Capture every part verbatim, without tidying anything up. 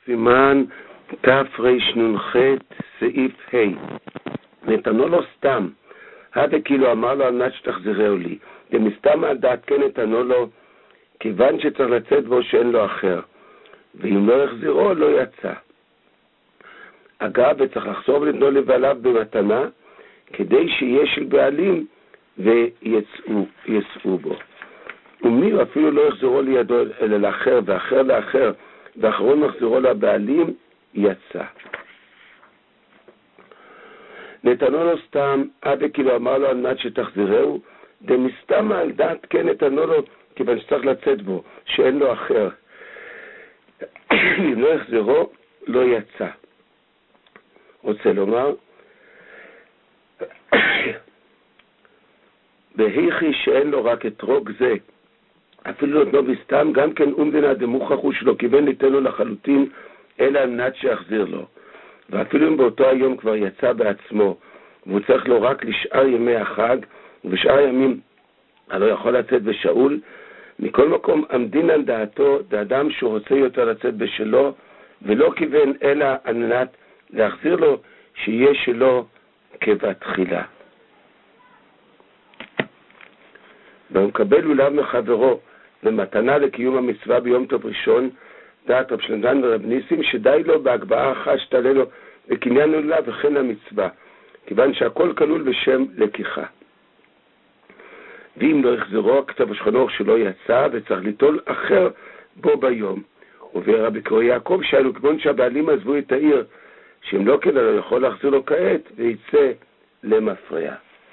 סימן תרנ"ח סעיף ה'. נתנו לו סתם, הווה כאילו אמר לו על מנת שתחזירהו לי. ומסתם על דעת כן נתנו לו, כיוון שצריך לצאת בו שאין לו אחר, ואם לא יחזירו לא יצא. אגב, וצריך לחזור ולתנו לבעליו במתנה, כדי שיהיה של בעלים ויצאו בו. ומי הוא אפילו לא יחזירו לידו אלא לאחר ואחר לאחר, ואחרון מחזירו לבעלים, יצא. נתנו לו סתם, הווה כאילו אמר לו על מנת שתחזירהו, דמסתם על דעת כן נתנו לו, כיוון שצריך לצאת בו, שאין לו אחר. אם לא יחזירו, לא יצא. רוצה לומר, בהיכי שאין לו רק אתרוג זה, אפילו נתנו בסתם, גם כן אומדנה דמוכחו שלו, כיוון ניתן לו לחלוטין, אלא על מנת שיחזיר לו. ואפילו אם באותו היום כבר יצא בעצמו, והוא צריך לו רק לשאר ימי החג, ובשאר ימים הלא יכול לצאת בשאול, מכל מקום עמדין על דעתו, דאדם שהוא רוצה יותר לצאת בשלו, ולא כיוון אלא על מנת להחזיר לו שיהיה שלו כבתחילה. והוא מקבל לולב מחברו במתנה לקיום המצווה ביום טוב ראשון, דעת רב שלנדן ורב ניסים, שדי לו בהגבהה אחת שתעלה לו לקניין לולב וכן המצווה, כיוון שהכל כלול בשם לקיחה. ואם לא יחזרו, כתב השכנור שלא יצא, וצריך ליטול אחר בו ביום. ורבי קרוא יעקב שאלו, כיוון שהבעלים עזבו את העיר, שאם לא כן לא יכול להחזיר לו כעת, ויצא למפרע.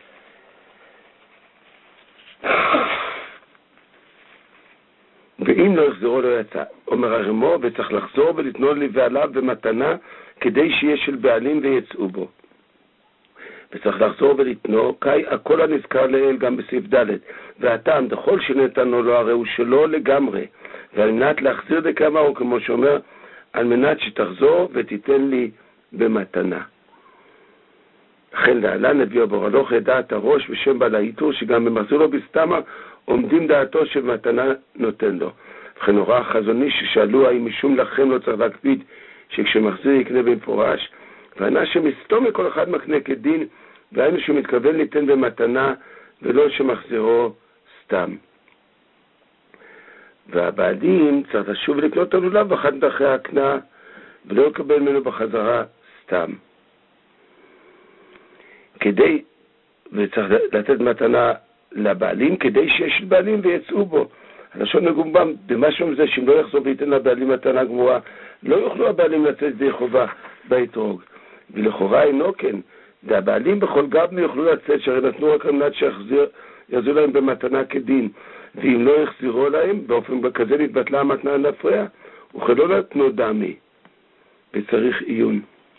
ואם לא יחזרו לא יצא, אומר הרמו, וצריך לחזור ולתנו לבעליו במתנה, כדי שיהיה של בעלים ויצאו בו. וצריך לחזור ולתנו, כי הכל הנזכר לאל גם בסעיף ד', והטעם דכל שנתנו לו הרי הוא שלו לגמרי, ועל מנת להחזיר דקמה הוא כמו שאומר, על מנת שתחזור ותיתן לי במתנה. לכן להלן הביאו ברלוך דעת הראש בשם בעל העיטור, שגם במחזיר לו בסתמה עומדים דעתו שמתנה נותן לו. וכן הוראה החזוני ששאלו האם משום לכם לא צריך להקפיד שכשמחזיר יקנה במפורש, וענה שמסתום מכל אחד מקנה כדין, והיינו שהוא מתכוון ליתן במתנה ולא שמחזירו סתם. והבעלים צריך לשוב לקנות את הלולב ואחת דרכי הקנה ולא לקבל ממנו בחזרה סתם. כדי, וצריך לתת מתנה לבעלים כדי שיש בעלים ויצאו בו. הלשון מגומבם במשהו מזה שאם לא יחזור וייתן לבעלים מתנה גמורה, לא יוכלו הבעלים לצאת די חובה באתרוג. ולכאורה אינו כן, והבעלים בכל גבנו יוכלו לצאת, שהרי נתנו רק על מנת שיחזירו להם במתנה כדין, ואם לא יחזירו להם, באופן כזה נתבטלה המתנה להפרע, וכלא נתנו דמי, וצריך עיון.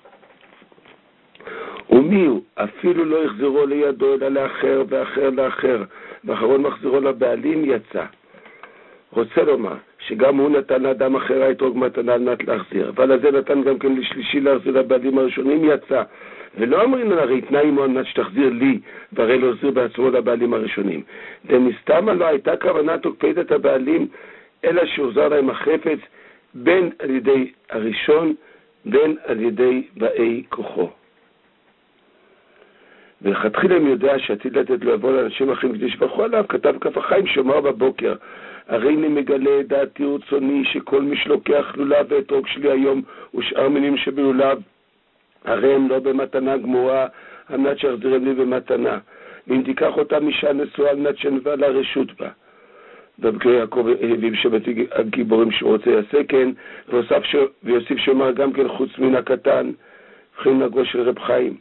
ומי הוא? אפילו לא יחזירו לידו, אלא לאחר ואחר לאחר, ואחרון מחזירו לבעלים יצא. רוצה לומר, שגם הוא נתן לאדם אחר האתרוג מתנה על מנת להחזיר, אבל הזה נתן גם כן לשלישי להחזיר לבעלים הראשונים יצא, ולא אמרים הרי תנאי מו על מנת שתחזיר לי, והרי לא החזיר בעצמו לבעלים הראשונים. דמסתמה לא הייתה כוונה תוקפת את הבעלים, אלא שהוחזר להם החפץ, בין על ידי הראשון, בין על ידי באי כוחו. ולכתחילה אם יודע שעתיד לתת לו לבוא לאנשים אחרים כדי שבחו עליו, כתב כף החיים שאומר בבוקר, הרי אני מגלה דעתי ורצוני שכל מי שלוקח לולב ואתרוג שלי היום ושאר מינים שבלולב, הרי הם לא במתנה גמורה, על מנת שיחזירם לי במתנה. ואם תיקח אותה משעה נשואה על מנת שנבע לה רשות בה. ובקרוא יעקב הביב שבתי הגיבורים שהוא רוצה יעשה כן, ויוסיף שאומר גם כן חוץ מן הקטן, וכן נגו של רב חיים.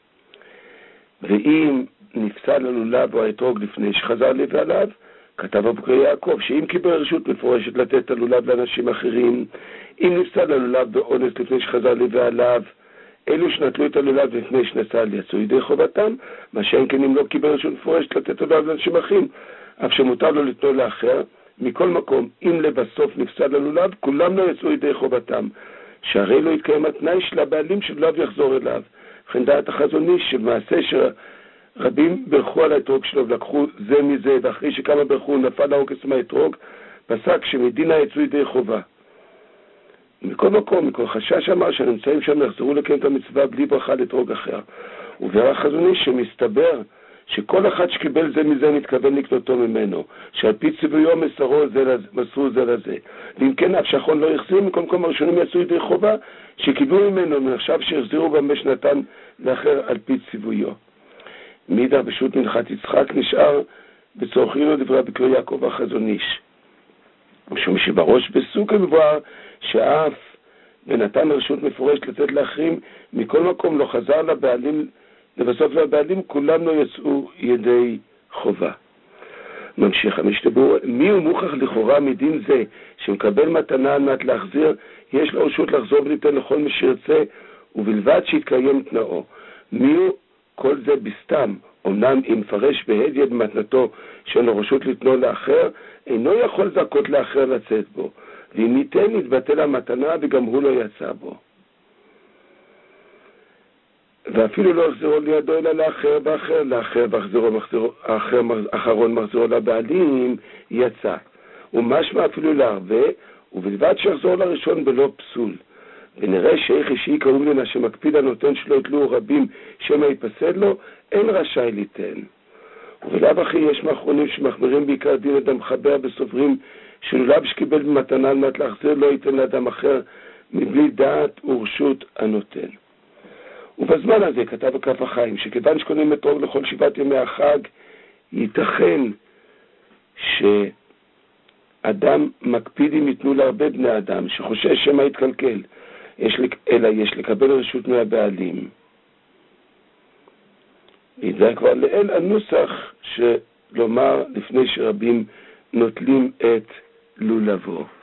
ואם נפסל הלולב או האתרוג לפני שחזר לי ועליו, כתב בקרוא יעקב שאם קיבל רשות מפורשת לתת את הלולב לאנשים אחרים, אם נפסל הלולב באונס לפני שחזר לי ועליו, אלו שנטלו את הלולב לפני שנסל יצאו ידי חובתם, מה שאין כן אם לא קיבל רשות מפורשת לתת הלולב לאנשים אחרים, אף שמותר לו לתנו לאחר, מכל מקום, אם לבסוף נפסל הלולב, כולם לא יצאו ידי חובתם, שהרי לא יתקיים התנאי של הבעלים שלולב יחזור אליו. וכן דעת החזוני שבמעשה שרבים ברכו על האתרוג שלו ולקחו זה מזה, ואחרי שכמה ברכו נפל העוקץ מהאתרוג, פסק שמדינה יצאו ידי חובה. מכל מקום, מכל חשש אמר שנמצאים שם יחזרו לקיים את המצווה בלי ברכה לתרוג אחר. וביאר החזון איש שמסתבר שכל אחד שקיבל זה מזה מתכוון לקנותו ממנו, שעל פי ציוויו מסרו זה לזה, מסרו זה לזה. ואם כן אף שאחרון לא יחזיר, מכל מקום הראשונים יעשו ידי חובה שקיבלו ממנו, מעכשיו שיחזירו במה שנתן לאחר על פי ציוויו. מידר בשו"ת מנחת יצחק נשאר בצורכינו דברי בקרי יעקב החזון איש. משום שבראש בסוכה מבואר שאף ונתן רשות מפורשת לתת לאחרים, מכל מקום לא חזר לבעלים, לבסוף לבעלים כולם לא יצאו ידי חובה. ממשיך המשתבור, מי הוא מוכח לכאורה מדין זה שמקבל מתנה על מנת להחזיר, יש לו רשות לחזור וליתן לכל מי שירצה ובלבד שיתקיים תנאו. מי הוא כל זה בסתם, אמנם אם פרש בהדיה במתנתו שאין לו רשות לתנו לאחר, אינו יכול זכות לאחר לצאת בו, ואם ניתן יתבטל המתנה וגם הוא לא יצא בו. ואפילו לא החזירו לידו אלא לאחר באחר, לאחר והחזירו מחזירו, האחר האחרון מחזירו לבעלים, יצא. ומשמע אפילו להרבה, ובלבד שיחזור לראשון בלא פסול. ונראה שאיך אישי קרוב לנה שמקפיד הנותן שלא יתלו רבים שמא ייפסד לו, אין רשאי ליתן. ובלאו אחי יש מאחרונים שמחמירים בעיקר דין אדם חבר בסוברים שלולב שקיבל במתנה על מנת להחזיר לא ייתן לאדם אחר מבלי דעת ורשות הנותן. ובזמן הזה כתב בכף החיים שכיוון שקונים אתרוג לכל שבעת ימי החג, ייתכן שאדם מקפיד אם ייתנו להרבה בני אדם שחושש שמא יתקלקל, יש לק... אלא יש לקבל רשות מהבעלים. זה כבר לאל הנוסח שלומר לפני שרבים נוטלים את לולבו.